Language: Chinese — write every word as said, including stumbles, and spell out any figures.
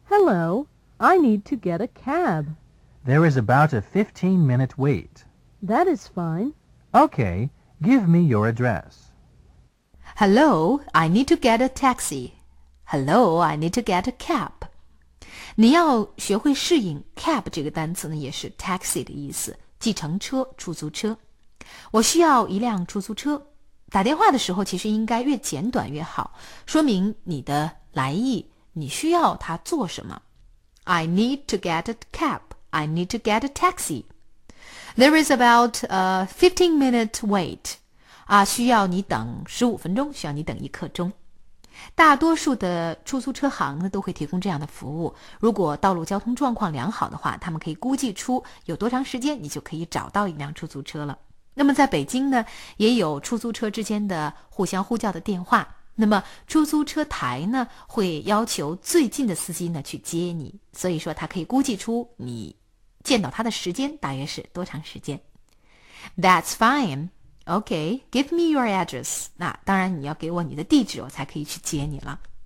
Hello, I need to get a cab. There is about a fifteen-minute wait. That is fine. Okay, give me your address. Hello, I need to get a taxi. Hello, I need to get a cab. 你要学会适应 cab 这个单词呢，也是 taxi 的意思，计程车、出租车。我需要一辆出租车。打电话的时候其实应该越简短越好，说明你的来意，你需要它做什么。I need to get a cab. I need to get a taxi. There is about a fifteen-minute wait. 啊，需要你等十五分钟，需要你等一刻钟。大多数的出租车行呢都会提供这样的服务。如果道路交通状况良好的话，他们可以估计出有多长时间你就可以找到一辆出租车了。那么在北京呢，也有出租车之间的互相呼叫的电话。那么出租车台呢会要求最近的司机呢去接你，所以说他可以估计出你见到他的时间大约是多长时间。 That's fine. Okay, give me your address. 那当然你要给我你的地址，我才可以去接你了。